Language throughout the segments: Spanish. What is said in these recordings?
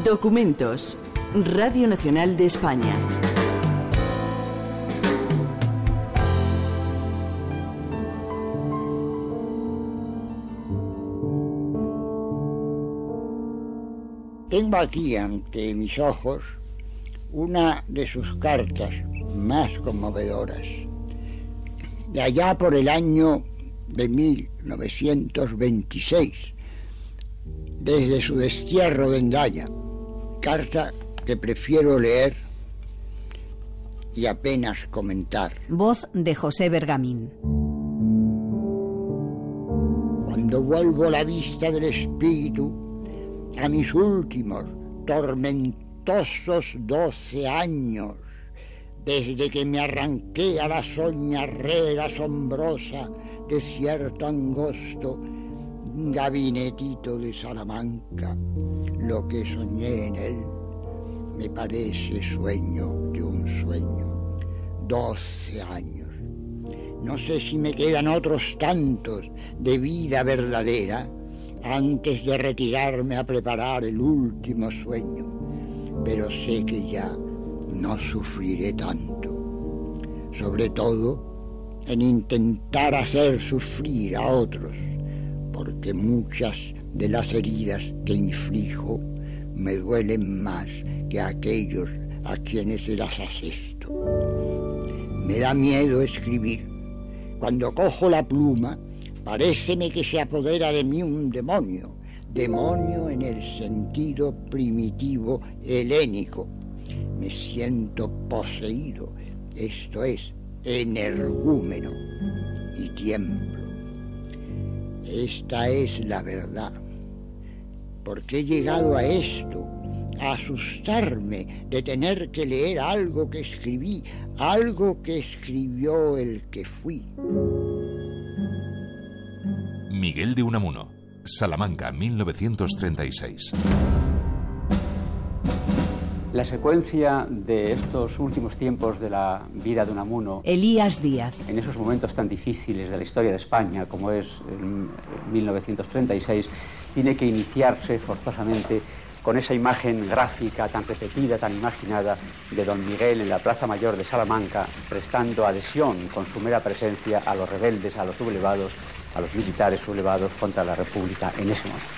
Documentos. Radio Nacional de España. Tengo aquí ante mis ojos una de sus cartas más conmovedoras, de allá por el año de 1926, desde su destierro de Hendaya, carta que prefiero leer y apenas comentar. Voz de José Bergamín. Cuando vuelvo la vista del espíritu a mis últimos tormentosos 12 años, desde que me arranqué a la soñarrera asombrosa de cierto angosto gabinetito de Salamanca, lo que soñé en él me parece sueño de un sueño. 12 años. No sé si me quedan otros tantos de vida verdadera antes de retirarme a preparar el último sueño, pero sé que ya no sufriré tanto, sobre todo en intentar hacer sufrir a otros, porque muchas de las heridas que inflijo me duelen más que a aquellos a quienes se las asesto. Me da miedo escribir. Cuando cojo la pluma, paréceme que se apodera de mí un demonio, demonio en el sentido primitivo helénico. Me siento poseído, esto es, energúmeno, y tiemblo. Esta es la verdad. ¿Por qué he llegado a esto? A asustarme de tener que leer algo que escribí, algo que escribió el que fui. Miguel de Unamuno, Salamanca, 1936. La secuencia de estos últimos tiempos de la vida de Unamuno, Elías Díaz, en esos momentos tan difíciles de la historia de España, como es en 1936, tiene que iniciarse forzosamente con esa imagen gráfica tan repetida, tan imaginada, de don Miguel en la Plaza Mayor de Salamanca, prestando adhesión con su mera presencia a los rebeldes, a los sublevados, a los militares sublevados contra la República en ese momento.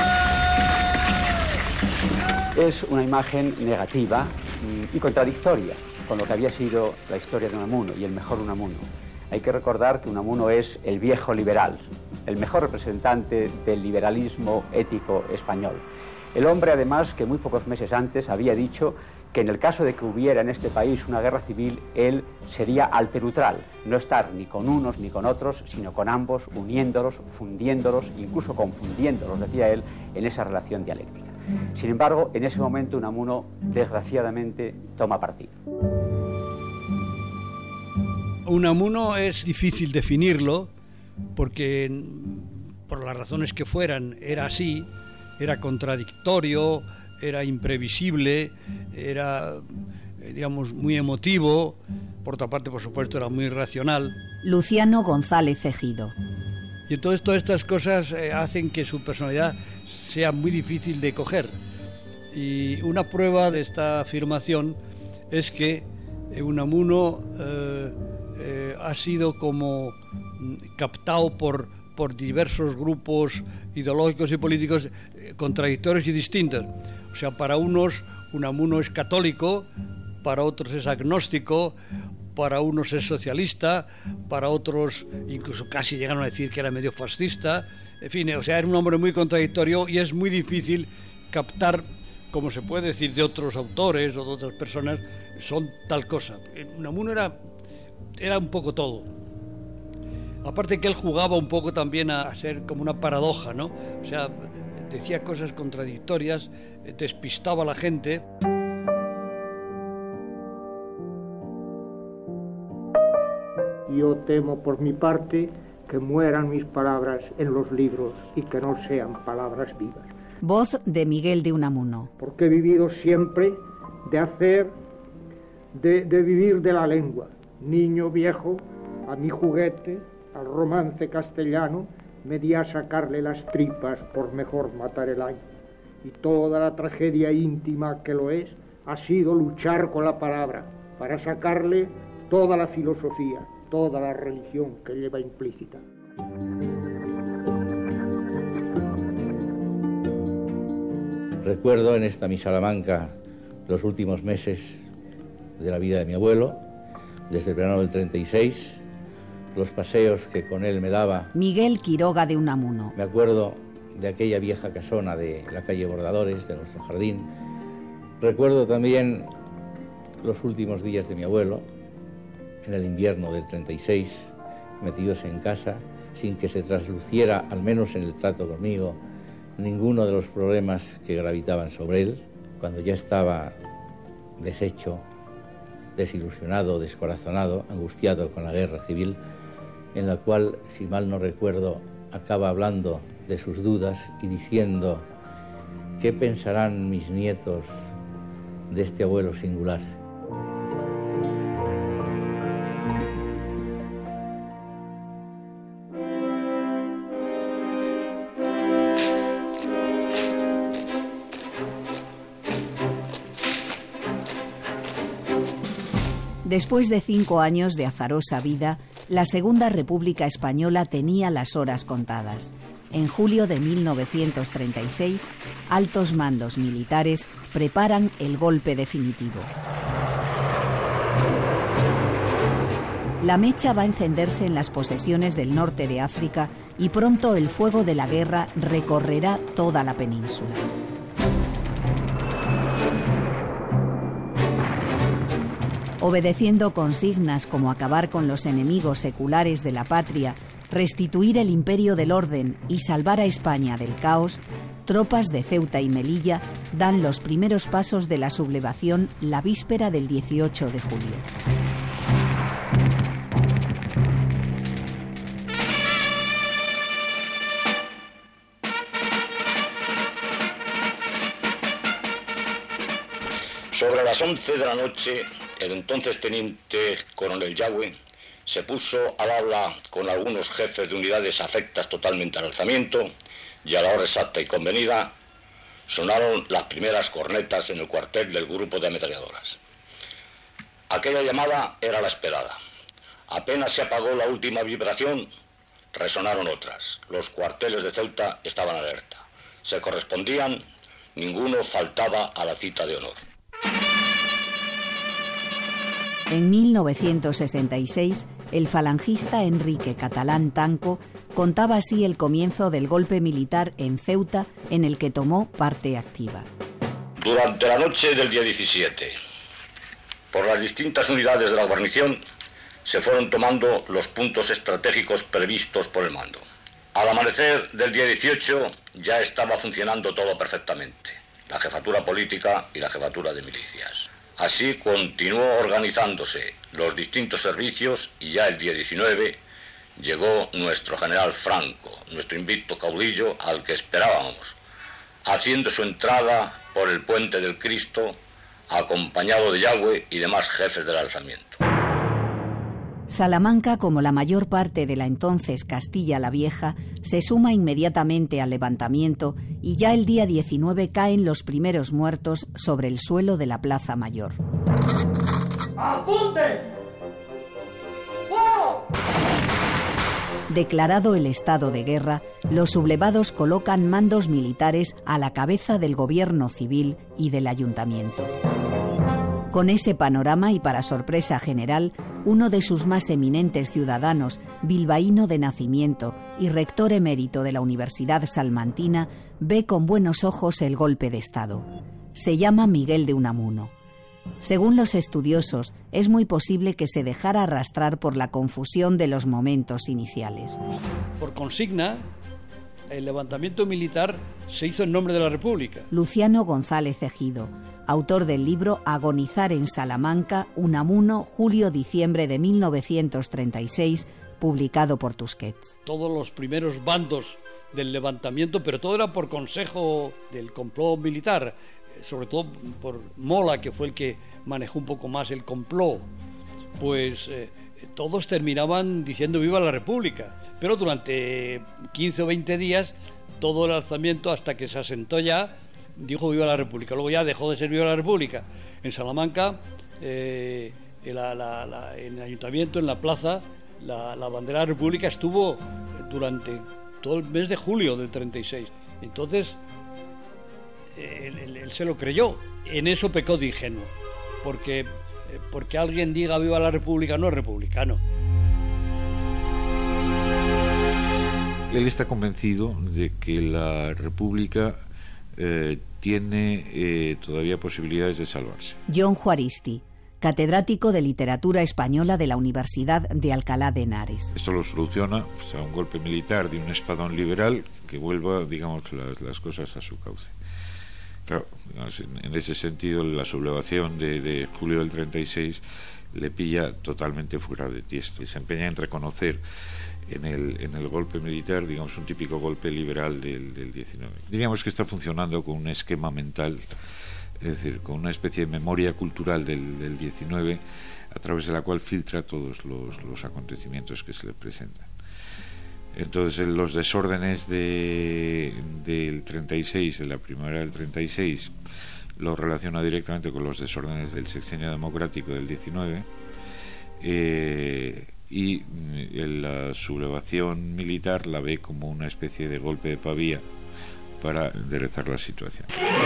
Es una imagen negativa y contradictoria con lo que había sido la historia de Unamuno y el mejor Unamuno. Hay que recordar que Unamuno es el viejo liberal, el mejor representante del liberalismo ético español. El hombre, además, que muy pocos meses antes había dicho que en el caso de que hubiera en este país una guerra civil, él sería alterutral, no estar ni con unos ni con otros, sino con ambos, uniéndolos, fundiéndolos, incluso confundiéndolos, decía él, en esa relación dialéctica. Sin embargo, en ese momento Unamuno, desgraciadamente, toma partido. Unamuno es difícil definirlo porque, por las razones que fueran, era así, era contradictorio, era imprevisible, era, digamos, muy emotivo. Por otra parte, por supuesto, era muy racional. Luciano González Ejido. Y entonces todas estas cosas hacen que su personalidad sea muy difícil de coger. Y una prueba de esta afirmación es que Unamuno ha sido como captado por diversos grupos ideológicos y políticos contradictorios y distintos. O sea, para unos Unamuno es católico, para otros es agnóstico, para unos es socialista, para otros incluso casi llegaron a decir que era medio fascista. En fin, o sea, era un hombre muy contradictorio y es muy difícil captar, como se puede decir de otros autores o de otras personas, son tal cosa. Unamuno era un poco todo. Aparte que él jugaba un poco también a ser como una paradoja, ¿no? O sea, decía cosas contradictorias, despistaba a la gente. Yo temo por mi parte que mueran mis palabras en los libros y que no sean palabras vivas. Voz de Miguel de Unamuno. Porque he vivido siempre de vivir de la lengua. Niño viejo, a mi juguete, al romance castellano, me di a sacarle las tripas por mejor matar el año. y toda la tragedia íntima que lo es ha sido luchar con la palabra para sacarle toda la filosofía, toda la religión que lleva implícita. Recuerdo en esta mi Salamanca los últimos meses de la vida de mi abuelo, desde el verano del 36, los paseos que con él me daba. Miguel Quiroga de Unamuno. Me acuerdo de aquella vieja casona de la calle Bordadores, de nuestro jardín. Recuerdo también los últimos días de mi abuelo, en el invierno del 36, metidos en casa, sin que se trasluciera, al menos en el trato conmigo, ninguno de los problemas que gravitaban sobre él, cuando ya estaba deshecho, desilusionado, descorazonado, angustiado con la guerra civil, en la cual, si mal no recuerdo, acaba hablando de sus dudas y diciendo: ¿qué pensarán mis nietos de este abuelo singular? Después de 5 años de azarosa vida, la Segunda República Española tenía las horas contadas. En julio de 1936, altos mandos militares preparan el golpe definitivo. La mecha va a encenderse en las posesiones del norte de África y pronto el fuego de la guerra recorrerá toda la península. Obedeciendo consignas como acabar con los enemigos seculares de la patria, restituir el imperio del orden y salvar a España del caos, tropas de Ceuta y Melilla dan los primeros pasos de la sublevación la víspera del 18 de julio. Sobre las 11 de la noche, el entonces teniente coronel Yagüe se puso al habla con algunos jefes de unidades afectas totalmente al alzamiento y a la hora exacta y convenida sonaron las primeras cornetas en el cuartel del grupo de ametralladoras. Aquella llamada era la esperada. Apenas se apagó la última vibración, resonaron otras. Los cuarteles de Ceuta estaban alerta. Se correspondían, ninguno faltaba a la cita de honor. En 1966, el falangista Enrique Catalán Tanco contaba así el comienzo del golpe militar en Ceuta, en el que tomó parte activa. Durante la noche del día 17, por las distintas unidades de la guarnición, se fueron tomando los puntos estratégicos previstos por el mando. Al amanecer del día 18 ya estaba funcionando todo perfectamente, la jefatura política y la jefatura de milicias. Así continuó organizándose los distintos servicios y ya el día 19 llegó nuestro general Franco, nuestro invicto caudillo al que esperábamos, haciendo su entrada por el Puente del Cristo, acompañado de Yagüe y demás jefes del alzamiento. Salamanca, como la mayor parte de la entonces Castilla la Vieja, se suma inmediatamente al levantamiento y ya el día 19 caen los primeros muertos sobre el suelo de la Plaza Mayor. ¡Apunte! ¡Fuego! Declarado el estado de guerra, los sublevados colocan mandos militares a la cabeza del gobierno civil y del ayuntamiento. Con ese panorama y para sorpresa general, uno de sus más eminentes ciudadanos, bilbaíno de nacimiento y rector emérito de la Universidad Salmantina, ve con buenos ojos el golpe de Estado. Se llama Miguel de Unamuno. Según los estudiosos, es muy posible que se dejara arrastrar por la confusión de los momentos iniciales. Por consigna, el levantamiento militar se hizo en nombre de la República. Luciano González Ejido, autor del libro Agonizar en Salamanca, Unamuno, julio-diciembre de 1936, publicado por Tusquets. Todos los primeros bandos del levantamiento, pero todo era por consejo del complot militar, sobre todo por Mola, que fue el que manejó un poco más el complot, pues todos terminaban diciendo viva la República, pero durante 15 o 20 días todo el alzamiento, hasta que se asentó ya, dijo viva la República. Luego ya dejó de ser viva la República. En Salamanca, en el ayuntamiento, en la plaza, la bandera de la República estuvo durante todo el mes de julio del 36. Entonces, él se lo creyó. En eso pecó de ingenuo, porque alguien diga viva la República no es republicano. Él está convencido de que la República tiene todavía posibilidades de salvarse. John Juaristi, catedrático de Literatura Española de la Universidad de Alcalá de Henares. Esto lo soluciona un golpe militar de un espadón liberal que vuelva, digamos, las cosas a su cauce. Claro, en ese sentido, la sublevación de julio del 36 le pilla totalmente fuera de tiesto. Se empeña en reconocer en el golpe militar, digamos, un típico golpe liberal del 19. Diríamos que está funcionando con un esquema mental, es decir, con una especie de memoria cultural del 19, a través de la cual filtra todos los acontecimientos que se le presentan. Entonces, los desórdenes del 36, de la primavera del 36, los relaciona directamente con los desórdenes del sexenio democrático del 19, y la sublevación militar la ve como una especie de golpe de pavía para enderezar la situación.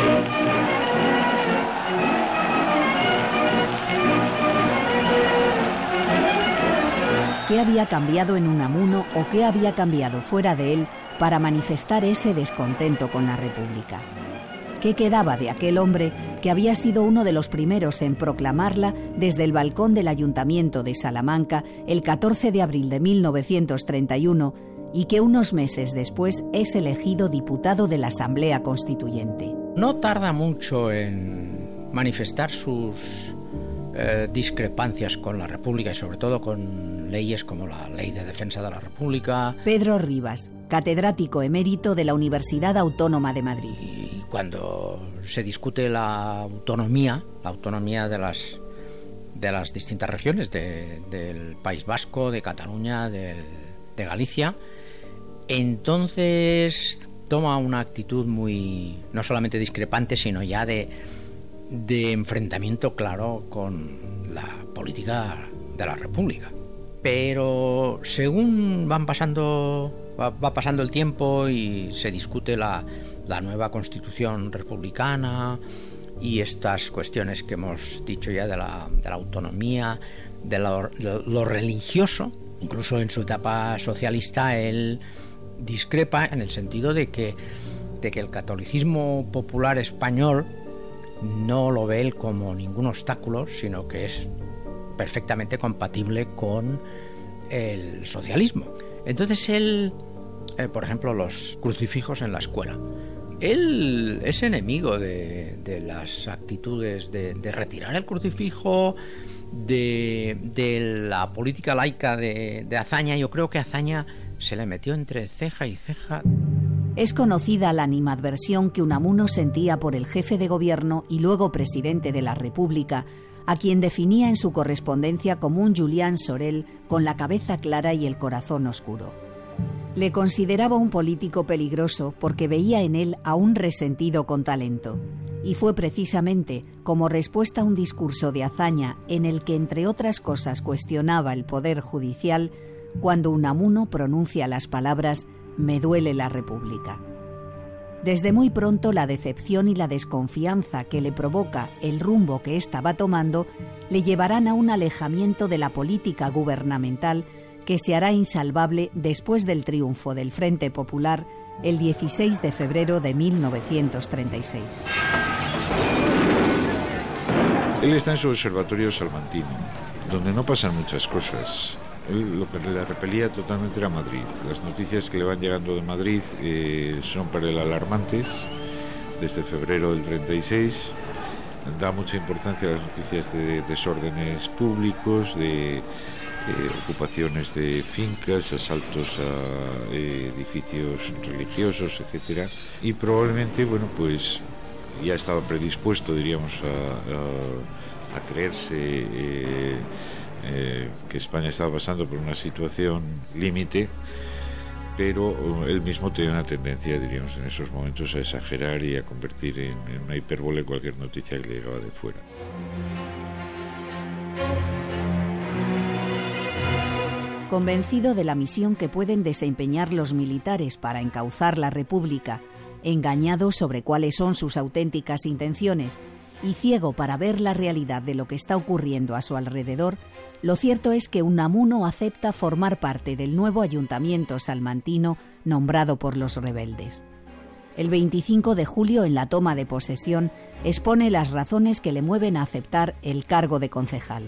¿Qué había cambiado en Unamuno o qué había cambiado fuera de él para manifestar ese descontento con la República? ¿Qué quedaba de aquel hombre que había sido uno de los primeros en proclamarla desde el balcón del Ayuntamiento de Salamanca el 14 de abril de 1931 y que unos meses después es elegido diputado de la Asamblea Constituyente? No tarda mucho en manifestar sus discrepancias con la República y sobre todo con leyes como la Ley de Defensa de la República. Pedro Rivas, catedrático emérito de la Universidad Autónoma de Madrid. Y cuando se discute la autonomía de las distintas regiones del País Vasco, de Cataluña, de Galicia, entonces toma una actitud muy, no solamente discrepante, sino ya de enfrentamiento claro con la política de la República. Pero según va pasando el tiempo y se discute la nueva Constitución republicana y estas cuestiones que hemos dicho ya de la autonomía, de lo religioso, incluso en su etapa socialista él discrepa en el sentido de que el catolicismo popular español no lo ve él como ningún obstáculo, sino que es perfectamente compatible con el socialismo. Entonces él, por ejemplo, los crucifijos en la escuela, él es enemigo de las actitudes de retirar el crucifijo, de la política laica de Azaña. Yo creo que Azaña se le metió entre ceja y ceja. Es conocida la animadversión que Unamuno sentía por el jefe de gobierno y luego presidente de la República, a quien definía en su correspondencia como un Julián Sorel con la cabeza clara y el corazón oscuro. Le consideraba un político peligroso porque veía en él a un resentido con talento. Y fue precisamente como respuesta a un discurso de Azaña en el que, entre otras cosas, cuestionaba el poder judicial, cuando Unamuno pronuncia las palabras «Me duele la República». Desde muy pronto la decepción y la desconfianza que le provoca el rumbo que ésta va tomando le llevarán a un alejamiento de la política gubernamental que se hará insalvable después del triunfo del Frente Popular el 16 de febrero de 1936. Él está en su observatorio salmantino, donde no pasan muchas cosas. Él, lo que le repelía totalmente era Madrid. Las noticias que le van llegando de Madrid son para él alarmantes. Desde febrero del 36 da mucha importancia a las noticias de desórdenes públicos, de ocupaciones de fincas, asaltos a edificios religiosos, etcétera. Y probablemente, bueno, pues ya estaba predispuesto, diríamos, a creerse que España estaba pasando por una situación límite, pero él mismo tiene una tendencia, diríamos, en esos momentos a exagerar y a convertir en una hipérbole cualquier noticia que le llegaba de fuera. Convencido de la misión que pueden desempeñar los militares para encauzar la República, engañado sobre cuáles son sus auténticas intenciones y ciego para ver la realidad de lo que está ocurriendo a su alrededor, lo cierto es que Unamuno acepta formar parte del nuevo ayuntamiento salmantino nombrado por los rebeldes. El 25 de julio, en la toma de posesión, expone las razones que le mueven a aceptar el cargo de concejal.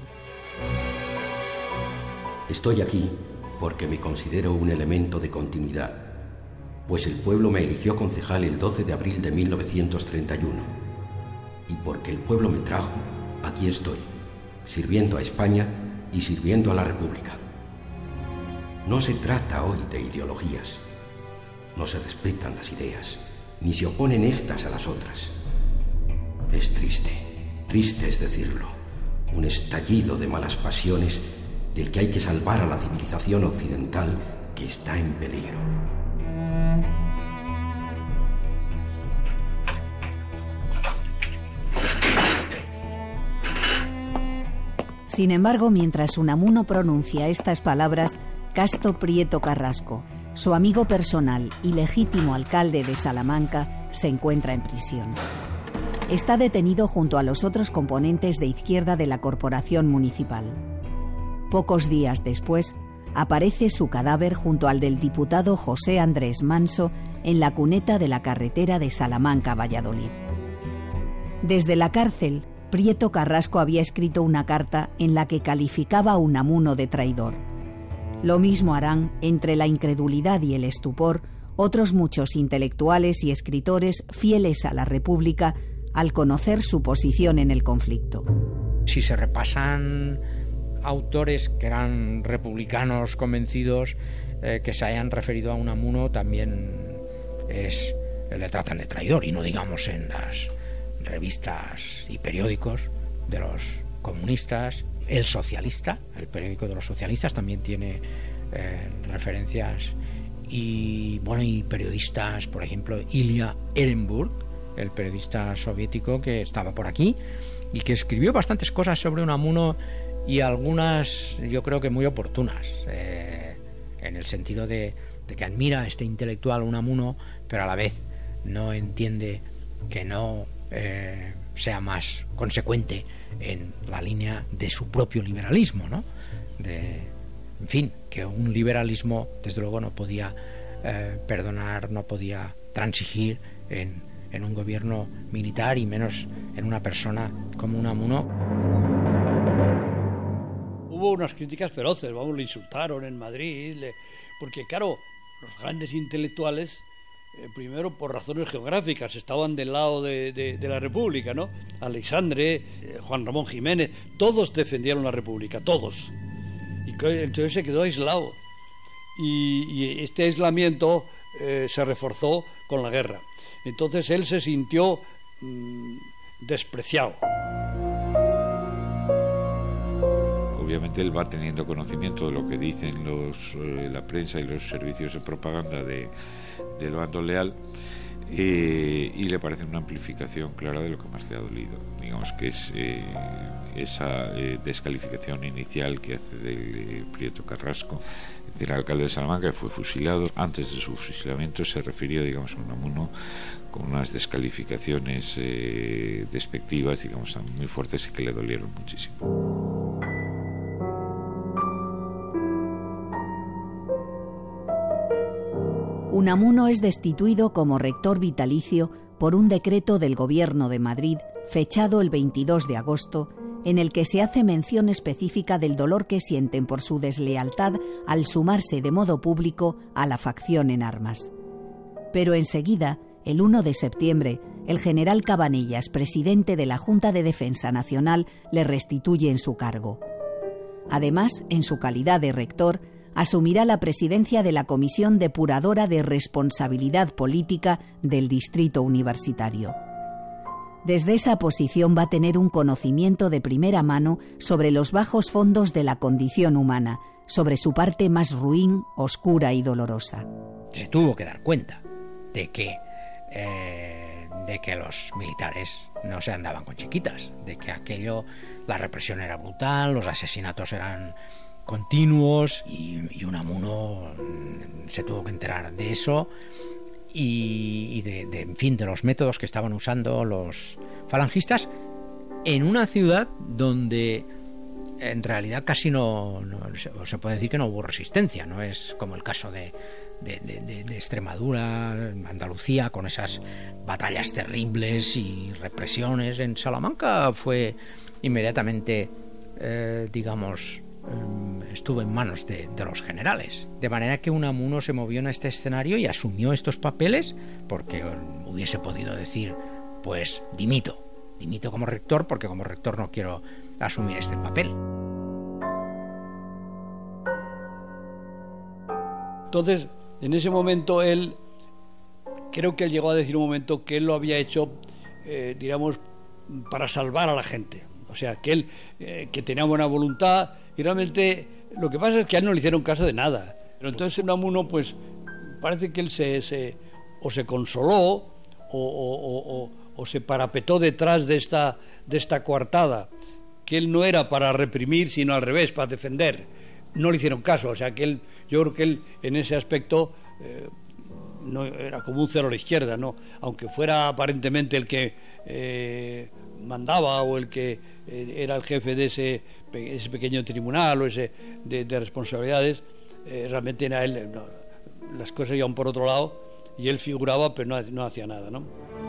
Estoy aquí porque me considero un elemento de continuidad, pues el pueblo me eligió concejal el 12 de abril de 1931. Y porque el pueblo me trajo, aquí estoy, sirviendo a España y sirviendo a la República. No se trata hoy de ideologías. No se respetan las ideas, ni se oponen estas a las otras. Es triste, triste es decirlo, un estallido de malas pasiones del que hay que salvar a la civilización occidental que está en peligro. Sin embargo, mientras Unamuno pronuncia estas palabras, Casto Prieto Carrasco, su amigo personal y legítimo alcalde de Salamanca, se encuentra en prisión. Está detenido junto a los otros componentes de izquierda de la corporación municipal. Pocos días después, aparece su cadáver junto al del diputado José Andrés Manso en la cuneta de la carretera de Salamanca-Valladolid. Desde la cárcel, Prieto Carrasco había escrito una carta en la que calificaba a Unamuno de traidor. Lo mismo harán, entre la incredulidad y el estupor, otros muchos intelectuales y escritores fieles a la República al conocer su posición en el conflicto. Si se repasan autores que eran republicanos convencidos que se hayan referido a Unamuno, también le tratan de traidor, y no digamos en las revistas y periódicos de los comunistas. El Socialista, el periódico de los socialistas, también tiene referencias, y periodistas, por ejemplo, Ilya Ehrenburg, el periodista soviético que estaba por aquí y que escribió bastantes cosas sobre Unamuno, y algunas yo creo que muy oportunas, en el sentido de que admira a este intelectual Unamuno, pero a la vez no entiende que no sea más consecuente en la línea de su propio liberalismo, ¿no? En fin, que un liberalismo desde luego no podía perdonar, no podía transigir en un gobierno militar, y menos en una persona como Unamuno. Hubo unas críticas feroces, le insultaron en Madrid, porque claro, los grandes intelectuales, primero por razones geográficas, estaban del lado de la República, ¿no? Alexandre, Juan Ramón Jiménez, todos defendieron la República, todos. Y entonces se quedó aislado. Y este aislamiento se reforzó con la guerra. Entonces él se sintió despreciado. Obviamente él va teniendo conocimiento de lo que dicen la prensa y los servicios de propaganda del bando leal, y le parece una amplificación clara de lo que más le ha dolido. Digamos que es esa descalificación inicial que hace del Prieto Carrasco, el alcalde de Salamanca, que fue fusilado. Antes de su fusilamiento se refirió, digamos, a Unamuno con unas descalificaciones despectivas, digamos, muy fuertes, y que le dolieron muchísimo. Unamuno es destituido como rector vitalicio por un decreto del Gobierno de Madrid, fechado el 22 de agosto, en el que se hace mención específica del dolor que sienten por su deslealtad al sumarse de modo público a la facción en armas. Pero enseguida, el 1 de septiembre, el general Cabanellas, presidente de la Junta de Defensa Nacional, le restituye en su cargo. Además, en su calidad de rector, asumirá la presidencia de la Comisión Depuradora de Responsabilidad Política del Distrito Universitario. Desde esa posición va a tener un conocimiento de primera mano sobre los bajos fondos de la condición humana, sobre su parte más ruin, oscura y dolorosa. se tuvo que dar cuenta de que los militares no se andaban con chiquitas, de que la represión era brutal, los asesinatos eran continuos, y Unamuno se tuvo que enterar de eso y en fin, de los métodos que estaban usando los falangistas en una ciudad donde en realidad casi no se puede decir que no hubo resistencia. No es como el caso de Extremadura, Andalucía, con esas batallas terribles y represiones. En Salamanca fue inmediatamente, estuvo en manos de los generales. De manera que Unamuno se movió en este escenario y asumió estos papeles, porque hubiese podido decir, pues dimito como rector, porque como rector no quiero asumir este papel. Entonces, en ese momento creo que él llegó a decir un momento que él lo había hecho, para salvar a la gente. O sea, que él que tenía buena voluntad, y realmente lo que pasa es que a él no le hicieron caso de nada. Pero entonces Unamuno, pues parece que él se consoló o se parapetó detrás de esta coartada, que él no era para reprimir, sino al revés, para defender. No le hicieron caso, o sea que yo creo que él en ese aspecto no era como un cero a la izquierda, ¿no? Aunque fuera aparentemente el que mandaba, o el que era el jefe de ese pequeño tribunal, o de responsabilidades, realmente era él, las cosas iban por otro lado y él figuraba, pero no hacía nada, ¿no?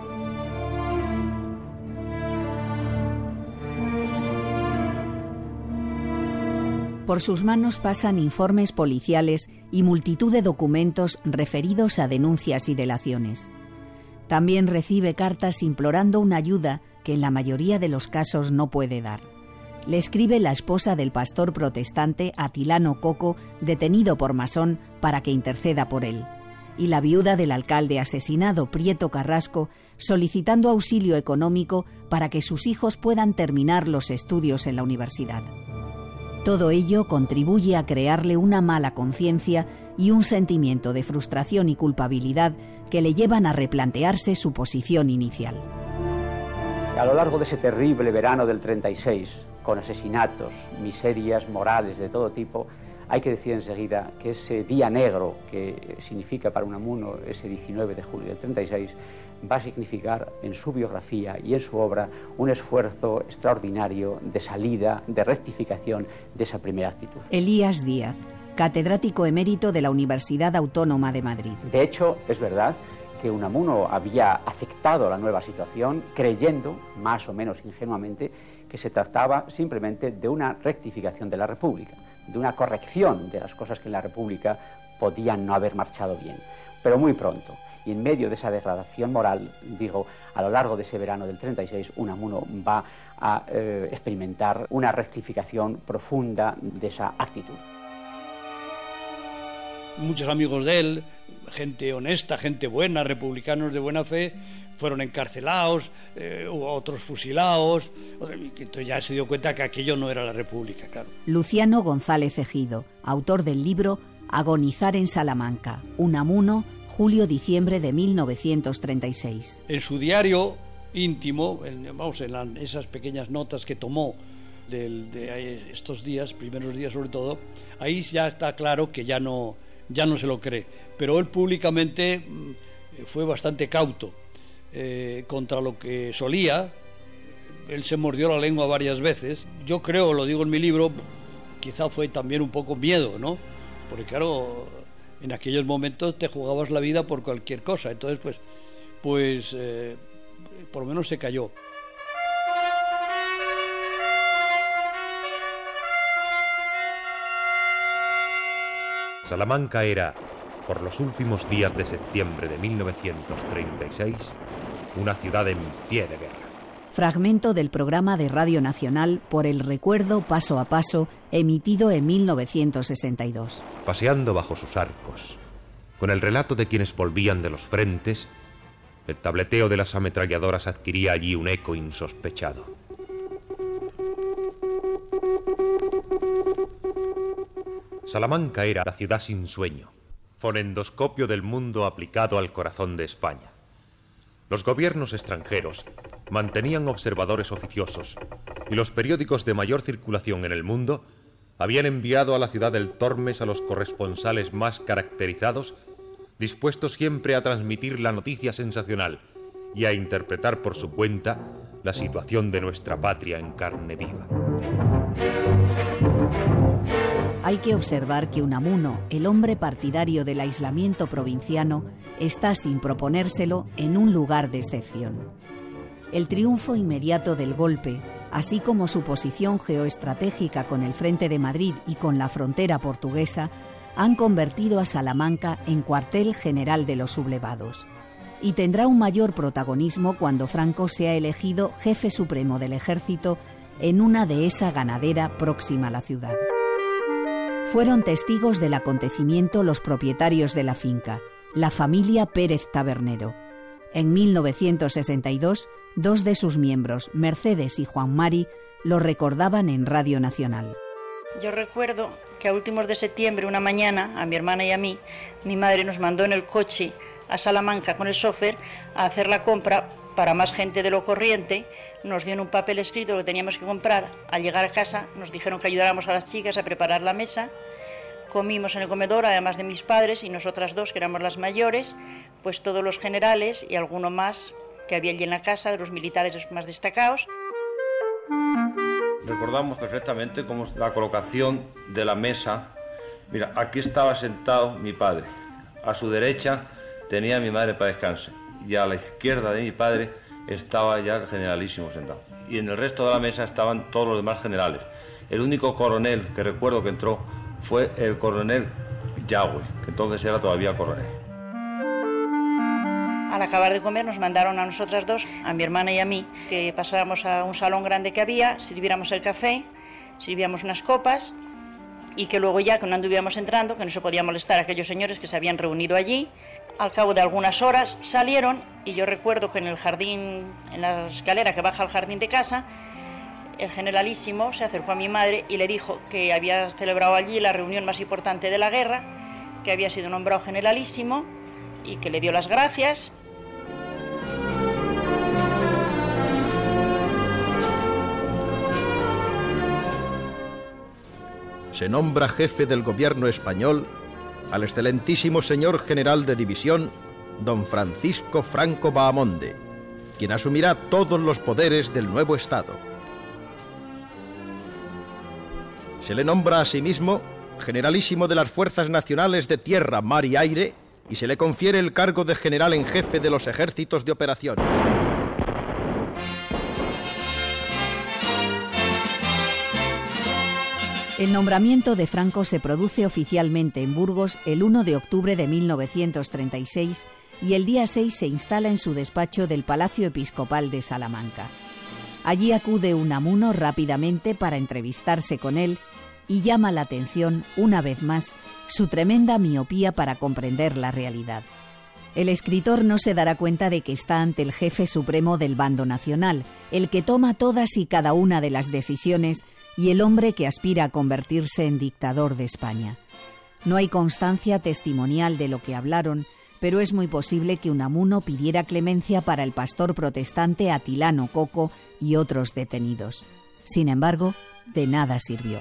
Por sus manos pasan informes policiales y multitud de documentos referidos a denuncias y delaciones. También recibe cartas implorando una ayuda que en la mayoría de los casos no puede dar. Le escribe la esposa del pastor protestante Atilano Coco, detenido por masón, para que interceda por él, y la viuda del alcalde asesinado, Prieto Carrasco, solicitando auxilio económico para que sus hijos puedan terminar los estudios en la universidad. Todo ello contribuye a crearle una mala conciencia y un sentimiento de frustración y culpabilidad que le llevan a replantearse su posición inicial. A lo largo de ese terrible verano del 36, con asesinatos, miserias morales de todo tipo, hay que decir enseguida que ese día negro que significa para Unamuno ese 19 de julio del 36 va a significar en su biografía y en su obra un esfuerzo extraordinario de salida, de rectificación de esa primera actitud. Elías Díaz, catedrático emérito de la Universidad Autónoma de Madrid. De hecho, es verdad que Unamuno había aceptado la nueva situación creyendo, más o menos ingenuamente, que se trataba simplemente de una rectificación de la República, de una corrección de las cosas que en la República podían no haber marchado bien. Pero muy pronto, y en medio de esa degradación moral, a lo largo de ese verano del 36, Unamuno va a experimentar una rectificación profunda de esa actitud. Muchos amigos de él, gente honesta, gente buena, republicanos de buena fe, fueron encarcelados, otros fusilados. Entonces ya se dio cuenta que aquello no era la República, claro. Luciano González Ejido, autor del libro Agonizar en Salamanca, Unamuno, julio-diciembre de 1936. En su diario íntimo, en esas pequeñas notas que tomó de estos días, primeros días sobre todo, ahí ya está claro que ya no se lo cree. Pero él públicamente fue bastante cauto contra lo que solía. Él se mordió la lengua varias veces. Yo creo, lo digo en mi libro, quizá fue también un poco miedo, ¿no? Porque claro, en aquellos momentos te jugabas la vida por cualquier cosa. Entonces, pues por lo menos se cayó. Salamanca era, por los últimos días de septiembre de 1936, una ciudad en pie de guerra. Fragmento del programa de Radio Nacional Por el Recuerdo Paso a Paso, emitido en 1962. Paseando bajo sus arcos, con el relato de quienes volvían de los frentes, el tableteo de las ametralladoras adquiría allí un eco insospechado. Salamanca era la ciudad sin sueño, fonendoscopio del mundo aplicado al corazón de España. Los gobiernos extranjeros mantenían observadores oficiosos y los periódicos de mayor circulación en el mundo habían enviado a la ciudad del Tormes a los corresponsales más caracterizados, dispuestos siempre a transmitir la noticia sensacional y a interpretar por su cuenta la situación de nuestra patria en carne viva. Hay que observar que Unamuno, el hombre partidario del aislamiento provinciano, está, sin proponérselo, en un lugar de excepción. El triunfo inmediato del golpe, así como su posición geoestratégica con el frente de Madrid y con la frontera portuguesa, han convertido a Salamanca en cuartel general de los sublevados. Y tendrá un mayor protagonismo cuando Franco sea elegido jefe supremo del ejército en una dehesa ganadera próxima a la ciudad. Fueron testigos del acontecimiento los propietarios de la finca, la familia Pérez Tabernero. En 1962, dos de sus miembros, Mercedes y Juan Mari, lo recordaban en Radio Nacional. Yo recuerdo que a últimos de septiembre, una mañana, a mi hermana y a mí, mi madre nos mandó en el coche a Salamanca con el chofer a hacer la compra para más gente de lo corriente. Nos dio en un papel escrito lo que teníamos que comprar. Al llegar a casa nos dijeron que ayudáramos a las chicas a preparar la mesa. Comimos en el comedor, además de mis padres y nosotras dos, que éramos las mayores, pues todos los generales y alguno más que había allí en la casa, de los militares más destacados. Recordamos perfectamente cómo la colocación de la mesa. Mira, aquí estaba sentado mi padre. A su derecha tenía a mi madre para descansar. Y a la izquierda de mi padre estaba ya el generalísimo sentado. Y en el resto de la mesa estaban todos los demás generales. El único coronel que recuerdo que entró fue el coronel Yagüe, que entonces era todavía coronel. Al acabar de comer nos mandaron a nosotras dos, a mi hermana y a mí, que pasáramos a un salón grande que había, sirviéramos el café, sirviéramos unas copas y que luego ya, que no anduviéramos entrando, que no se podía molestar a aquellos señores que se habían reunido allí. Al cabo de algunas horas salieron y yo recuerdo que en el jardín, en la escalera que baja al jardín de casa, el generalísimo se acercó a mi madre y le dijo que había celebrado allí la reunión más importante de la guerra, que había sido nombrado generalísimo y que le dio las gracias. Se nombra jefe del gobierno español al excelentísimo señor general de división, don Francisco Franco Bahamonde, quien asumirá todos los poderes del nuevo Estado. Se le nombra asimismo generalísimo de las Fuerzas Nacionales de Tierra, Mar y Aire, y se le confiere el cargo de general en jefe de los ejércitos de operaciones. El nombramiento de Franco se produce oficialmente en Burgos el 1 de octubre de 1936 y el día 6 se instala en su despacho del Palacio Episcopal de Salamanca. Allí acude Unamuno rápidamente para entrevistarse con él y llama la atención, una vez más, su tremenda miopía para comprender la realidad. El escritor no se dará cuenta de que está ante el jefe supremo del bando nacional, el que toma todas y cada una de las decisiones y el hombre que aspira a convertirse en dictador de España. No hay constancia testimonial de lo que hablaron, pero es muy posible que Unamuno pidiera clemencia para el pastor protestante Atilano Coco y otros detenidos. Sin embargo, de nada sirvió.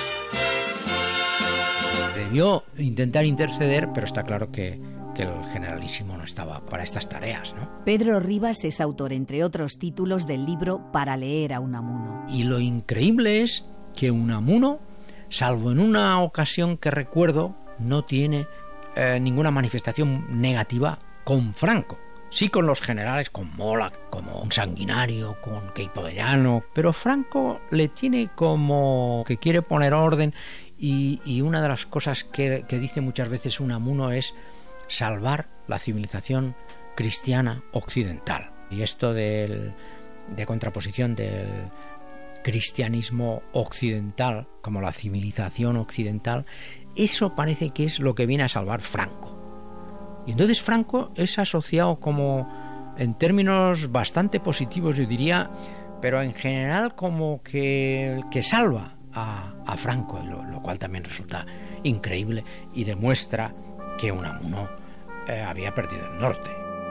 Debió intentar interceder, pero está claro que el generalísimo no estaba para estas tareas, ¿no? Pedro Rivas es autor, entre otros títulos, del libro Para leer a Unamuno. Y lo increíble es que Unamuno, salvo en una ocasión que recuerdo, no tiene ninguna manifestación negativa con Franco. Sí con los generales, con Mola, como un sanguinario, con Queipo de Llano, pero Franco le tiene como que quiere poner orden y una de las cosas que dice muchas veces Unamuno es salvar la civilización cristiana occidental. Y esto de contraposición del cristianismo occidental como la civilización occidental, eso parece que es lo que viene a salvar Franco. Y entonces Franco es asociado como, en términos bastante positivos yo diría, pero en general como que salva a Franco, lo cual también resulta increíble y demuestra que Unamuno había perdido el norte.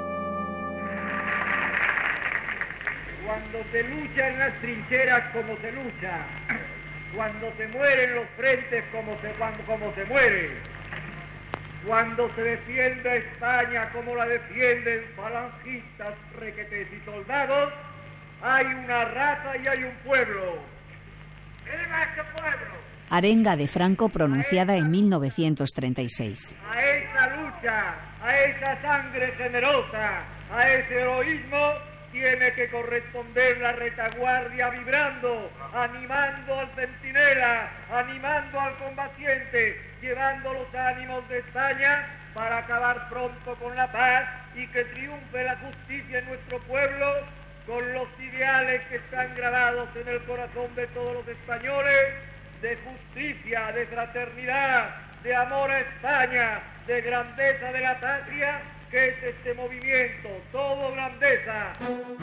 Cuando se lucha en las trincheras como se lucha, cuando se muere en los frentes como se muere, cuando se defiende a España como la defienden falangistas, requetés y soldados, hay una raza y hay un pueblo. ¡Viva ese pueblo! Arenga de Franco pronunciada en 1936. A esa lucha, a esa sangre generosa, a ese heroísmo, tiene que corresponder la retaguardia vibrando, animando al centinela, animando al combatiente, llevando los ánimos de España para acabar pronto con la paz y que triunfe la justicia en nuestro pueblo con los ideales que están grabados en el corazón de todos los españoles, de justicia, de fraternidad, de amor a España, de grandeza de la patria, que es este movimiento, todo grandeza.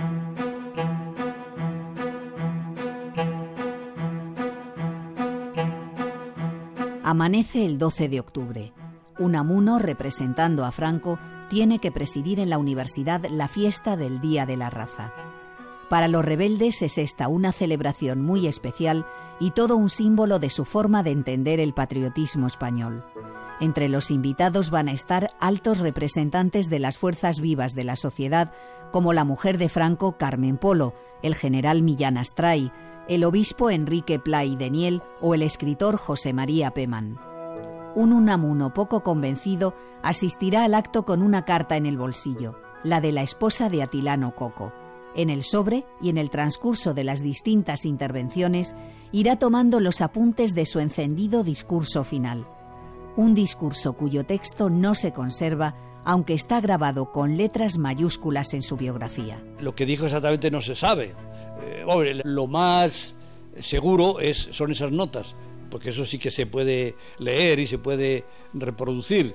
Amanece el 12 de octubre. Unamuno, representando a Franco, tiene que presidir en la universidad la fiesta del Día de la Raza. Para los rebeldes es esta una celebración muy especial y todo un símbolo de su forma de entender el patriotismo español. Entre los invitados van a estar altos representantes de las fuerzas vivas de la sociedad, como la mujer de Franco, Carmen Polo, el general Millán Astray, el obispo Enrique Pla y Deniel o el escritor José María Peman. Un Unamuno poco convencido asistirá al acto con una carta en el bolsillo, la de la esposa de Atilano Coco. En el sobre y en el transcurso de las distintas intervenciones irá tomando los apuntes de su encendido discurso final. Un discurso cuyo texto no se conserva, aunque está grabado con letras mayúsculas en su biografía. Lo que dijo exactamente no se sabe. Lo más seguro son esas notas, porque eso sí que se puede leer y se puede reproducir.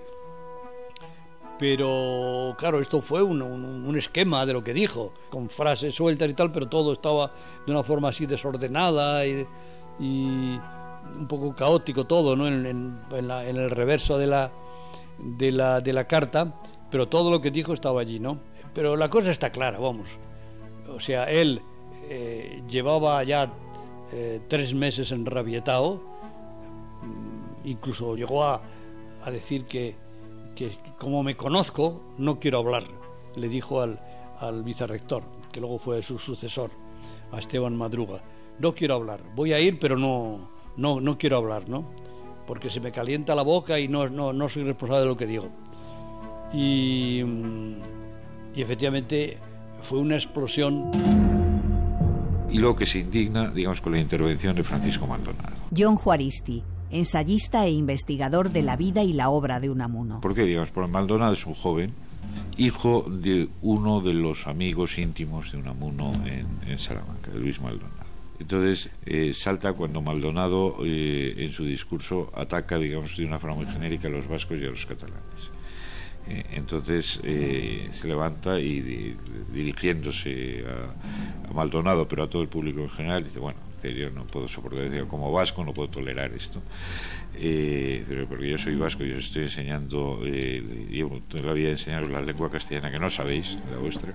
Pero claro, esto fue un esquema de lo que dijo, con frases sueltas y tal, pero todo estaba de una forma así desordenada y un poco caótico todo, ¿no? En el reverso de la carta, pero todo lo que dijo estaba allí, ¿no? Pero la cosa está clara, vamos. O sea, él llevaba ya 3 meses enrabietado, incluso llegó a decir que como me conozco, no quiero hablar, le dijo al vicerrector, que luego fue su sucesor, a Esteban Madruga. No quiero hablar, voy a ir, pero no quiero hablar, ¿no? Porque se me calienta la boca y no soy responsable de lo que digo. Y efectivamente fue una explosión. Y luego que se indigna, digamos, con la intervención de Francisco Maldonado. John Juaristi, ensayista e investigador de la vida y la obra de Unamuno. ¿Por qué? Digamos, porque Maldonado es un joven, hijo de uno de los amigos íntimos de Unamuno en Salamanca, de Luis Maldonado. Entonces salta cuando Maldonado en su discurso ataca, digamos, de una forma muy genérica a los vascos y a los catalanes. Entonces se levanta y dirigiéndose a Maldonado, pero a todo el público en general, dice, bueno, yo no puedo soportar, como vasco no puedo tolerar esto, pero porque yo soy vasco y os estoy enseñando, llevo toda la vida enseñaros la lengua castellana que no sabéis, la vuestra,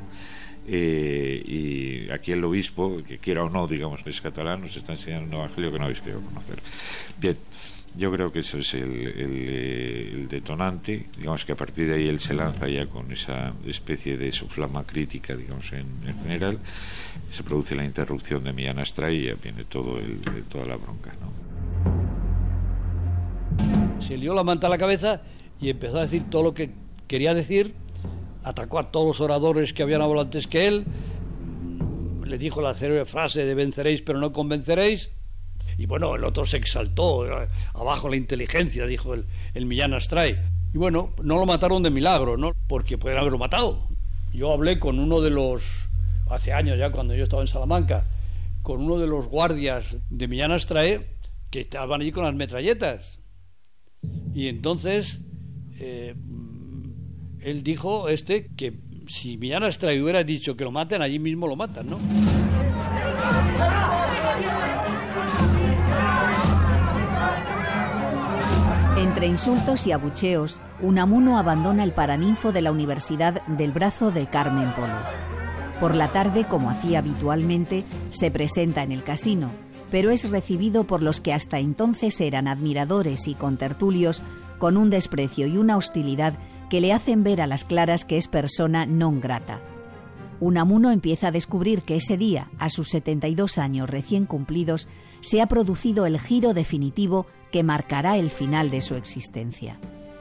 y aquí el obispo, que quiera o no, digamos, es catalán, nos está enseñando un evangelio que no habéis querido conocer. Bien, yo creo que eso es el detonante, digamos que a partir de ahí él se lanza ya con esa especie de soflama crítica, digamos, en general, se produce la interrupción de Millán Astray y ya viene toda la bronca, ¿no? Se lió la manta a la cabeza y empezó a decir todo lo que quería decir, atacó a todos los oradores que habían hablado antes que él, le dijo la célebre frase de venceréis pero no convenceréis. Y bueno, el otro se exaltó, abajo la inteligencia, dijo el Millán Astray. Y bueno, no lo mataron de milagro, ¿no? Porque podrían haberlo matado. Yo hablé con uno de los, hace años ya, cuando yo estaba en Salamanca, con uno de los guardias de Millán Astray, que estaban allí con las metralletas. Y entonces, él dijo, que si Millán Astray hubiera dicho que lo maten, allí mismo lo matan, ¿no? Entre insultos y abucheos, Unamuno abandona el Paraninfo de la Universidad del Brazo de Carmen Polo. Por la tarde, como hacía habitualmente, se presenta en el casino, pero es recibido por los que hasta entonces eran admiradores y contertulios con un desprecio y una hostilidad que le hacen ver a las claras que es persona non grata. Unamuno empieza a descubrir que ese día, a sus 72 años recién cumplidos, se ha producido el giro definitivo que marcará el final de su existencia.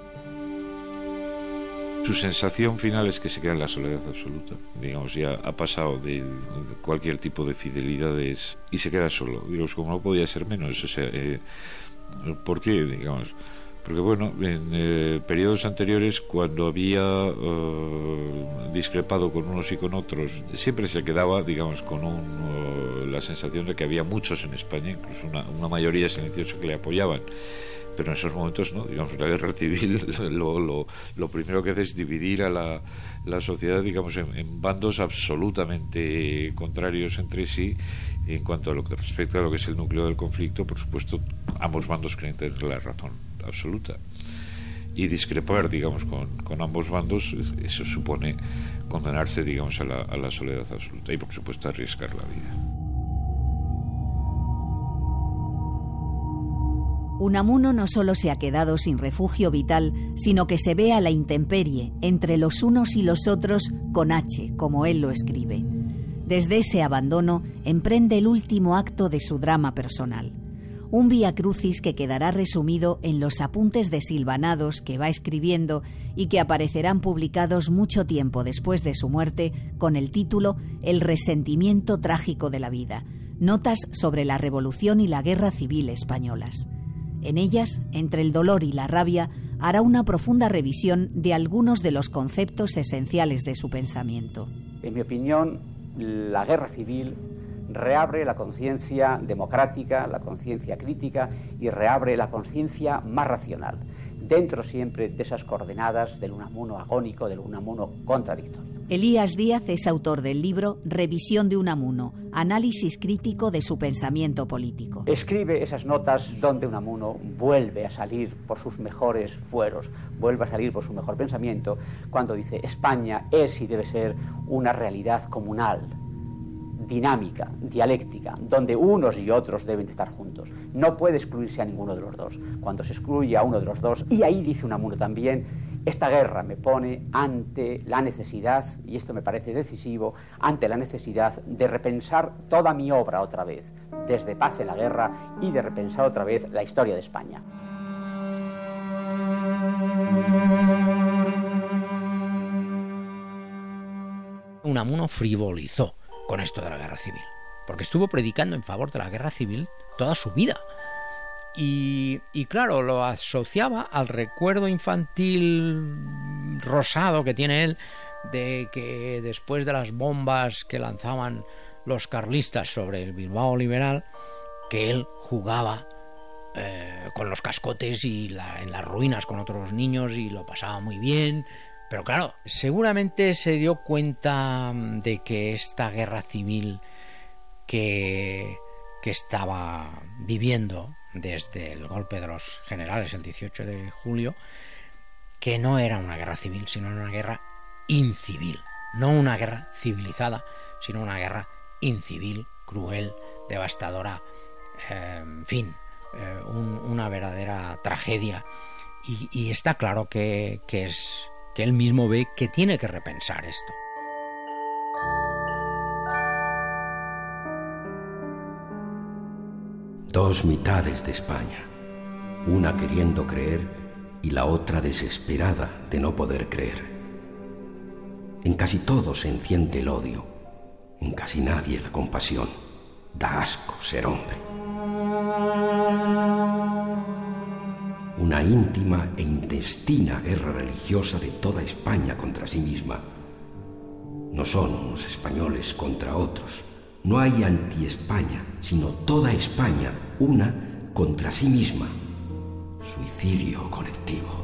Su sensación final es que se queda en la soledad absoluta. Digamos, ya ha pasado de cualquier tipo de fidelidades y se queda solo. Digamos, como no podía ser menos. O sea, ¿por qué? Digamos, porque bueno, en periodos anteriores, cuando había discrepado con unos y con otros, siempre se quedaba, digamos, con la sensación de que había muchos en España, incluso una mayoría silenciosa que le apoyaban. Pero en esos momentos, no, digamos, la guerra civil lo primero que hace es dividir a la sociedad, digamos, en bandos absolutamente contrarios entre sí. En cuanto a lo que respecta a lo que es el núcleo del conflicto, por supuesto, ambos bandos creen tener la razón absoluta. Y discrepar, digamos, con ambos bandos, eso supone condenarse, digamos, a la soledad absoluta y, por supuesto, arriesgar la vida. Unamuno no solo se ha quedado sin refugio vital, sino que se ve a la intemperie, entre los unos y los otros, con H, como él lo escribe. Desde ese abandono, emprende el último acto de su drama personal. Un vía crucis que quedará resumido en los apuntes desilvanados que va escribiendo y que aparecerán publicados mucho tiempo después de su muerte con el título El resentimiento trágico de la vida, notas sobre la Revolución y la Guerra Civil españolas. En ellas, entre el dolor y la rabia, hará una profunda revisión de algunos de los conceptos esenciales de su pensamiento. En mi opinión, la guerra civil reabre la conciencia democrática, la conciencia crítica y reabre la conciencia más racional, dentro siempre de esas coordenadas del Unamuno agónico, del Unamuno contradictorio. Elías Díaz es autor del libro Revisión de Unamuno, análisis crítico de su pensamiento político. Escribe esas notas donde Unamuno vuelve a salir por sus mejores fueros, vuelve a salir por su mejor pensamiento, cuando dice España es y debe ser una realidad comunal, dinámica, dialéctica, donde unos y otros deben de estar juntos. No puede excluirse a ninguno de los dos. Cuando se excluye a uno de los dos, y ahí dice Unamuno también, esta guerra me pone ante la necesidad, y esto me parece decisivo, ante la necesidad de repensar toda mi obra otra vez, desde Paz en la Guerra, y de repensar otra vez la historia de España. Unamuno frivolizó con esto de la guerra civil, porque estuvo predicando en favor de la guerra civil toda su vida. Y claro, lo asociaba al recuerdo infantil rosado que tiene él de que después de las bombas que lanzaban los carlistas sobre el Bilbao liberal, que él jugaba con los cascotes y en las ruinas con otros niños y lo pasaba muy bien. Pero claro, seguramente se dio cuenta de que esta guerra civil que estaba viviendo desde el golpe de los generales el 18 de julio, que no era una guerra civil, sino una guerra incivil. No una guerra civilizada, sino una guerra incivil, cruel, devastadora, en fin, una verdadera tragedia. Y está claro que él mismo ve que tiene que repensar esto. Dos mitades de España, una queriendo creer y la otra desesperada de no poder creer. En casi todo se enciende el odio, en casi nadie la compasión. Da asco ser hombre. Una íntima e intestina guerra religiosa de toda España contra sí misma. No son unos españoles contra otros. No hay anti-España, sino toda España, una contra sí misma. Suicidio colectivo.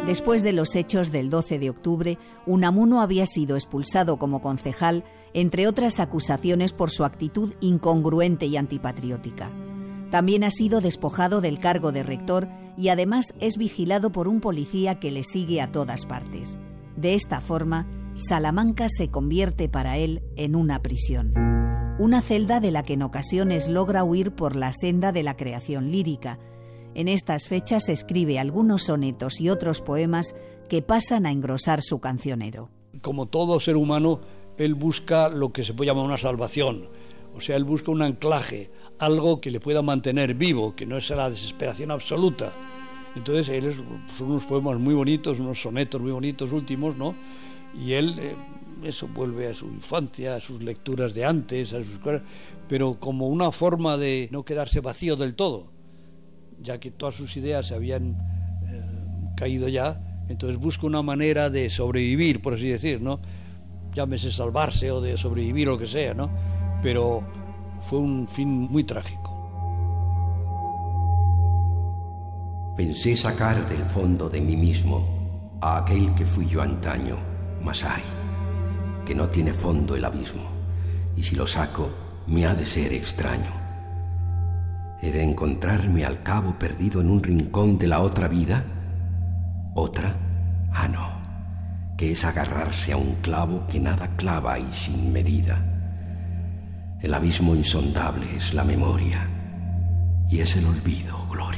Después de los hechos del 12 de octubre, Unamuno había sido expulsado como concejal, entre otras acusaciones por su actitud incongruente y antipatriótica. También ha sido despojado del cargo de rector y además es vigilado por un policía que le sigue a todas partes. De esta forma, Salamanca se convierte para él en una prisión. Una celda de la que en ocasiones logra huir por la senda de la creación lírica. En estas fechas escribe algunos sonetos y otros poemas que pasan a engrosar su cancionero. Como todo ser humano, él busca lo que se puede llamar una salvación. O sea, él busca un anclaje, algo que le pueda mantener vivo, que no es la desesperación absoluta. Entonces, son unos poemas muy bonitos, unos sonetos muy bonitos últimos, ¿no? Y él, eso, vuelve a su infancia, a sus lecturas de antes, a sus cosas, pero como una forma de no quedarse vacío del todo, ya que todas sus ideas se habían caído ya. Entonces busca una manera de sobrevivir, por así decir, ¿no? Llámese salvarse o de sobrevivir o lo que sea, ¿no? Pero fue un fin muy trágico. Pensé sacar del fondo de mí mismo a aquel que fui yo antaño, mas ay, que no tiene fondo el abismo, y si lo saco me ha de ser extraño. ¿He de encontrarme al cabo perdido en un rincón de la otra vida? ¿Otra? Ah, no, que es agarrarse a un clavo que nada clava y sin medida. El abismo insondable es la memoria y es el olvido, gloria.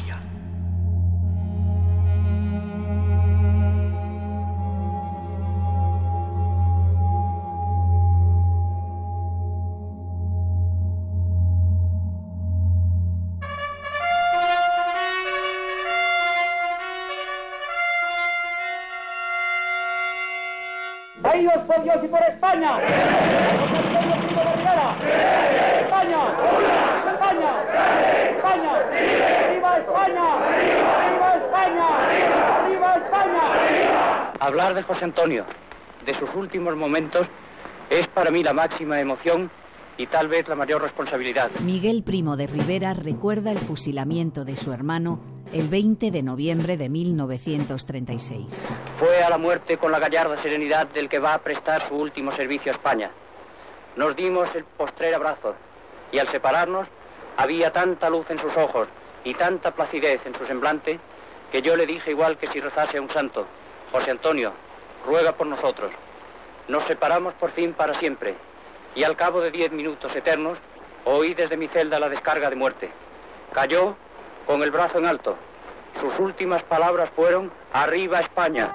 ¡Caídos por Dios y por España! ¡José Antonio Primo de Rivera! ¡España! ¡España! ¡España! ¡Arriba España! ¡Arriba España! ¡Arriba España! Hablar de José Antonio, de sus últimos momentos, es para mí la máxima emoción y tal vez la mayor responsabilidad. Miguel Primo de Rivera recuerda el fusilamiento de su hermano el 20 de noviembre de 1936. Fue a la muerte con la gallarda serenidad del que va a prestar su último servicio a España. Nos dimos el postrer abrazo y al separarnos había tanta luz en sus ojos y tanta placidez en su semblante que yo le dije igual que si rezase a un santo: José Antonio, ruega por nosotros. Nos separamos por fin para siempre y al cabo de 10 minutos eternos oí desde mi celda la descarga de muerte. Cayó con el brazo en alto. Sus últimas palabras fueron: ¡Arriba España!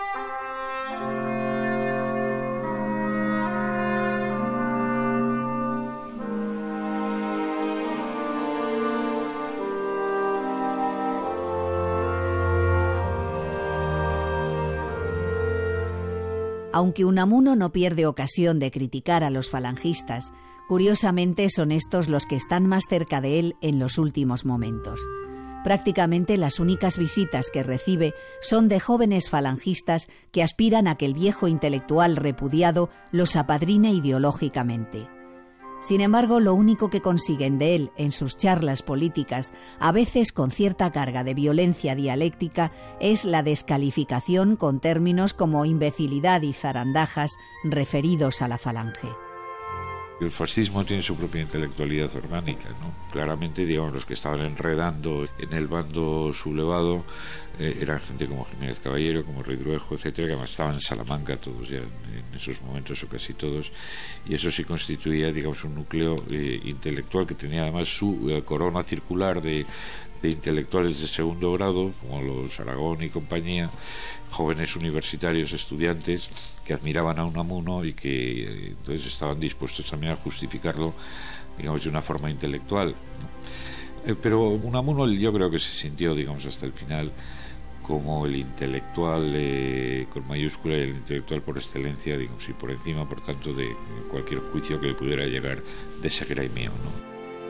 Aunque Unamuno no pierde ocasión de criticar a los falangistas, curiosamente son estos los que están más cerca de él en los últimos momentos. Prácticamente las únicas visitas que recibe son de jóvenes falangistas que aspiran a que el viejo intelectual repudiado los apadrine ideológicamente. Sin embargo, lo único que consiguen de él en sus charlas políticas, a veces con cierta carga de violencia dialéctica, es la descalificación con términos como imbecilidad y zarandajas referidos a la falange. El fascismo tiene su propia intelectualidad orgánica, ¿no? Claramente, digamos, los que estaban enredando en el bando sublevado eran gente como Jiménez Caballero, como Ridruejo, etcétera, que además estaban en Salamanca todos ya en esos momentos, o casi todos, y eso sí constituía, digamos, un núcleo intelectual que tenía además su corona circular de intelectuales de segundo grado, como los Aragón y compañía, jóvenes universitarios, estudiantes, que admiraban a Unamuno y que entonces estaban dispuestos también a justificarlo, digamos, de una forma intelectual, ¿no? Pero Unamuno, yo creo que se sintió, digamos, hasta el final como el intelectual con mayúscula, y el intelectual por excelencia, digamos, y por encima, por tanto, de cualquier juicio que le pudiera llegar de ese gremio, ¿no?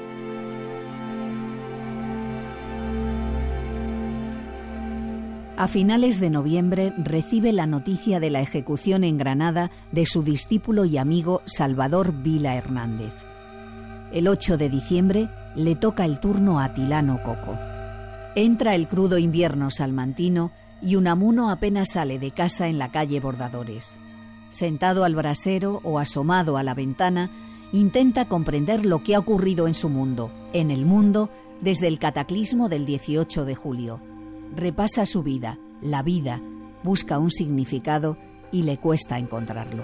A finales de noviembre recibe la noticia de la ejecución en Granada de su discípulo y amigo Salvador Vila Hernández. El 8 de diciembre le toca el turno a Atilano Coco. Entra el crudo invierno salmantino y Unamuno apenas sale de casa en la calle Bordadores. Sentado al brasero o asomado a la ventana, intenta comprender lo que ha ocurrido en su mundo, en el mundo, desde el cataclismo del 18 de julio. Repasa su vida, la vida, busca un significado y le cuesta encontrarlo.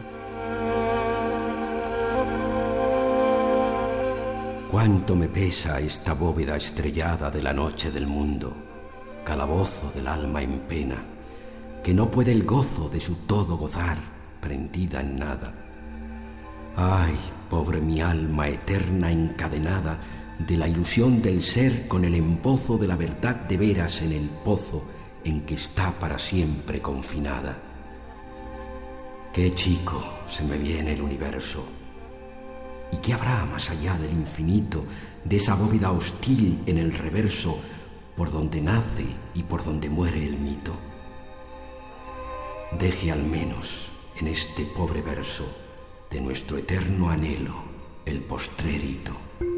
Cuánto me pesa esta bóveda estrellada de la noche del mundo, calabozo del alma en pena, que no puede el gozo de su todo gozar, prendida en nada. Ay, pobre mi alma eterna encadenada de la ilusión del ser con el embozo de la verdad de veras en el pozo en que está para siempre confinada. Qué chico se me viene el universo. ¿Y qué habrá más allá del infinito, de esa bóveda hostil en el reverso, por donde nace y por donde muere el mito? Deje al menos en este pobre verso de nuestro eterno anhelo el postrerito.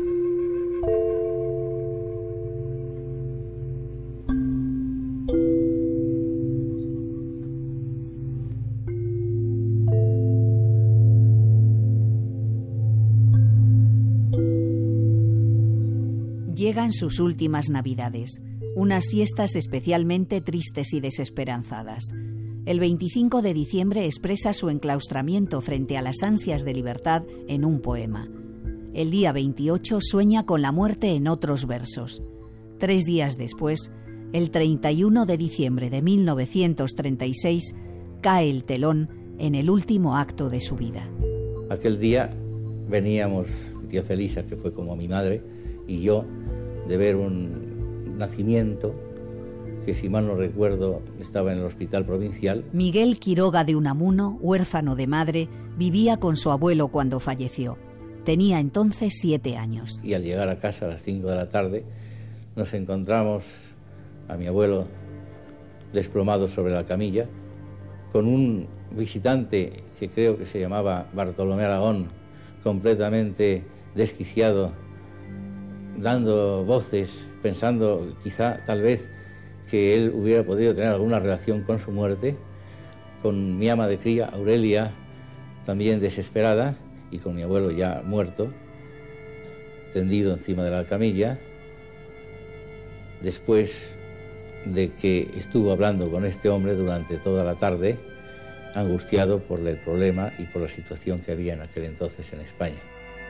Llegan sus últimas Navidades, unas fiestas especialmente tristes y desesperanzadas. El 25 de diciembre expresa su enclaustramiento frente a las ansias de libertad en un poema. El día 28 sueña con la muerte en otros versos. 3 días después, el 31 de diciembre de 1936, cae el telón en el último acto de su vida. Aquel día veníamos, mi tía Felisa, que fue como mi madre, y yo, de ver un nacimiento que, si mal no recuerdo, estaba en el hospital provincial. Miguel Quiroga de Unamuno, huérfano de madre, vivía con su abuelo cuando falleció. Tenía entonces 7 años. Y al llegar a casa a las 5 de la tarde, nos encontramos a mi abuelo desplomado sobre la camilla, con un visitante que creo que se llamaba Bartolomé Aragón, completamente desquiciado, dando voces, pensando quizá, tal vez, que él hubiera podido tener alguna relación con su muerte, con mi ama de cría, Aurelia, también desesperada, y con mi abuelo ya muerto, tendido encima de la camilla, después de que estuvo hablando con este hombre durante toda la tarde, angustiado por el problema y por la situación que había en aquel entonces en España.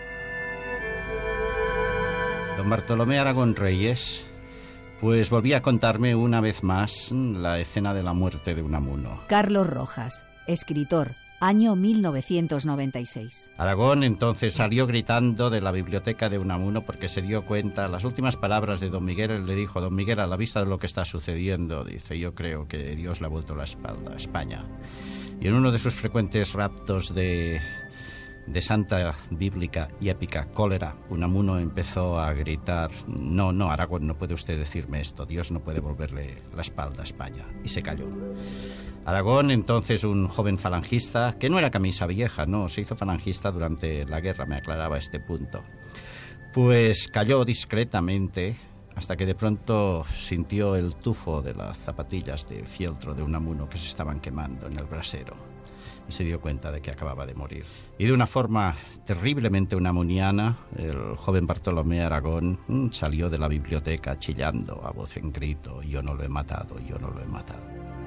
Don Bartolomé Aragón Reyes, pues volvía a contarme una vez más la escena de la muerte de Unamuno. Carlos Rojas, escritor, año 1996. Aragón entonces salió gritando de la biblioteca de Unamuno porque se dio cuenta, las últimas palabras de don Miguel, él le dijo: don Miguel, a la vista de lo que está sucediendo, dice, yo creo que Dios le ha vuelto la espalda a España. Y en uno de sus frecuentes raptos de santa bíblica y épica cólera, Unamuno empezó a gritar: no, Aragón, no puede usted decirme esto, Dios no puede volverle la espalda a España. Y se calló. Aragón, entonces un joven falangista, que no era camisa vieja, no, se hizo falangista durante la guerra, me aclaraba este punto, pues calló discretamente hasta que de pronto sintió el tufo de las zapatillas de fieltro de Unamuno que se estaban quemando en el brasero. Y se dio cuenta de que acababa de morir. Y de una forma terriblemente unamuniana, el joven Bartolomé Aragón salió de la biblioteca chillando a voz en grito: yo no lo he matado, yo no lo he matado.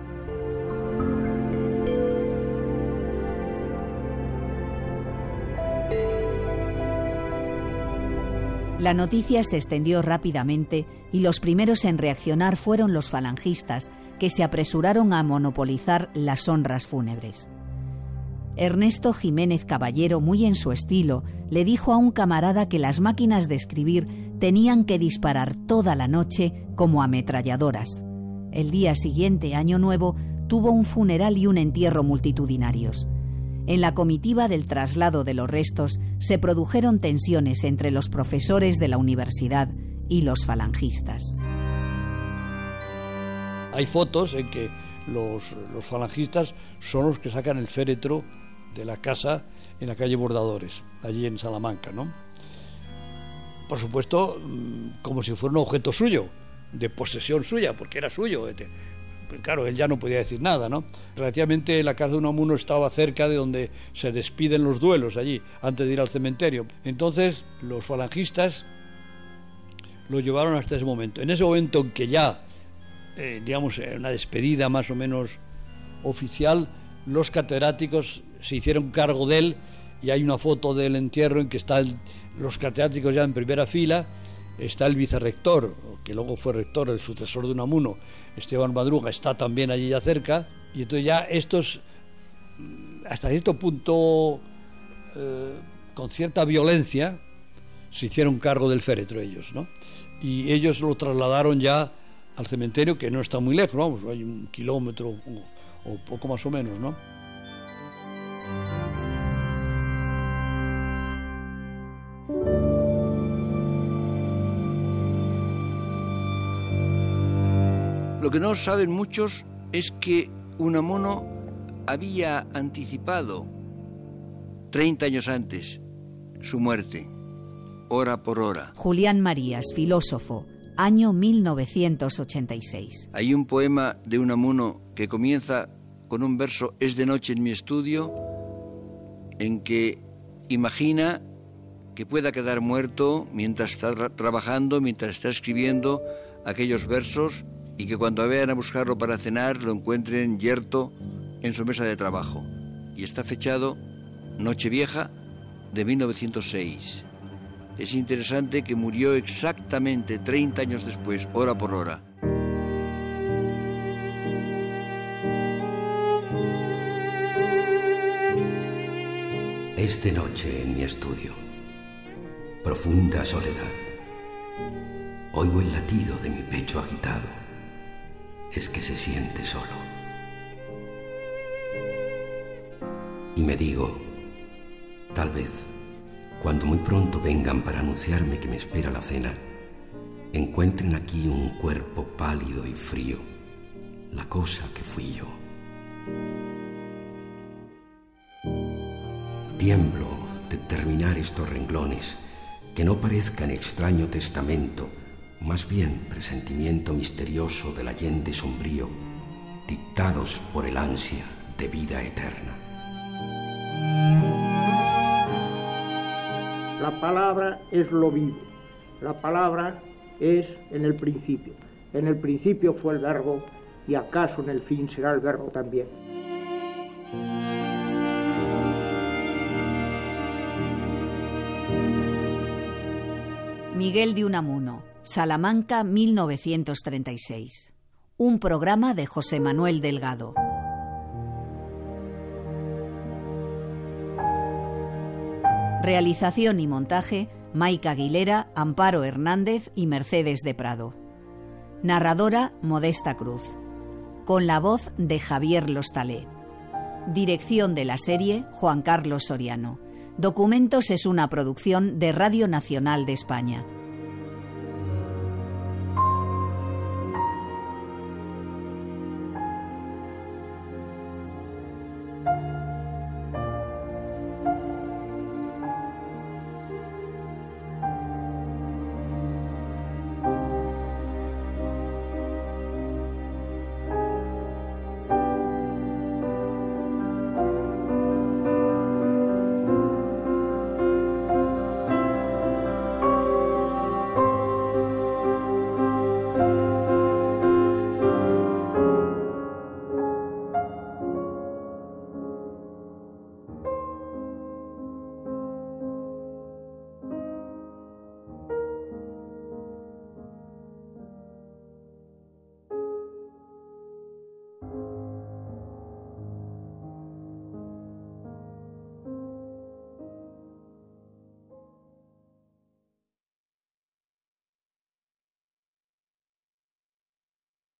La noticia se extendió rápidamente y los primeros en reaccionar fueron los falangistas, que se apresuraron a monopolizar las honras fúnebres. Ernesto Jiménez Caballero, muy en su estilo, le dijo a un camarada que las máquinas de escribir tenían que disparar toda la noche como ametralladoras. El día siguiente, Año Nuevo, tuvo un funeral y un entierro multitudinarios. En la comitiva del traslado de los restos se produjeron tensiones entre los profesores de la universidad y los falangistas. Hay fotos en que los falangistas son los que sacan el féretro de la casa en la calle Bordadores, allí en Salamanca, ¿no? Por supuesto, como si fuera un objeto suyo, de posesión suya, porque era suyo. claro, él ya no podía decir nada, ¿no? Relativamente la casa de Unamuno estaba cerca de donde se despiden los duelos, allí, antes de ir al cementerio. Entonces los falangistas lo llevaron hasta ese momento. En ese momento en que ya, digamos, una despedida más o menos oficial, los catedráticos se hicieron cargo de él, y hay una foto del entierro en que están los catedráticos ya en primera fila. Está el vicerrector, que luego fue rector, el sucesor de Unamuno, Esteban Madruga, está también allí ya cerca, y entonces ya estos, hasta cierto punto, con cierta violencia, se hicieron cargo del féretro ellos, ¿no? Y ellos lo trasladaron ya al cementerio, que no está muy lejos, vamos, hay 1 kilómetro o poco más o menos, ¿no? Lo que no saben muchos es que Unamuno había anticipado 30 años antes su muerte, hora por hora. Julián Marías, filósofo, año 1986. Hay un poema de Unamuno que comienza con un verso: es de noche en mi estudio, en que imagina que pueda quedar muerto mientras está trabajando, mientras está escribiendo aquellos versos, y que cuando vayan a buscarlo para cenar lo encuentren yerto en su mesa de trabajo. Y está fechado Nochevieja de 1906. Es interesante que murió exactamente 30 años después, hora por hora. Es de noche en mi estudio. Profunda soledad. Oigo el latido de mi pecho agitado. Es que se siente solo. Y me digo, tal vez, cuando muy pronto vengan para anunciarme que me espera la cena, encuentren aquí un cuerpo pálido y frío, la cosa que fui yo. Tiemblo de terminar estos renglones, que no parezcan extraño testamento, más bien presentimiento misterioso del allende sombrío, dictados por el ansia de vida eterna. La palabra es lo vivo, la palabra es en el principio. En el principio fue el verbo, y acaso en el fin será el verbo también. Miguel de Unamuno, Salamanca, 1936. Un programa de José Manuel Delgado. Realización y montaje: Maica Aguilera, Amparo Hernández y Mercedes de Prado. Narradora: Modesta Cruz. Con la voz de Javier Lostalé. Dirección de la serie: Juan Carlos Soriano. Documentos es una producción de Radio Nacional de España.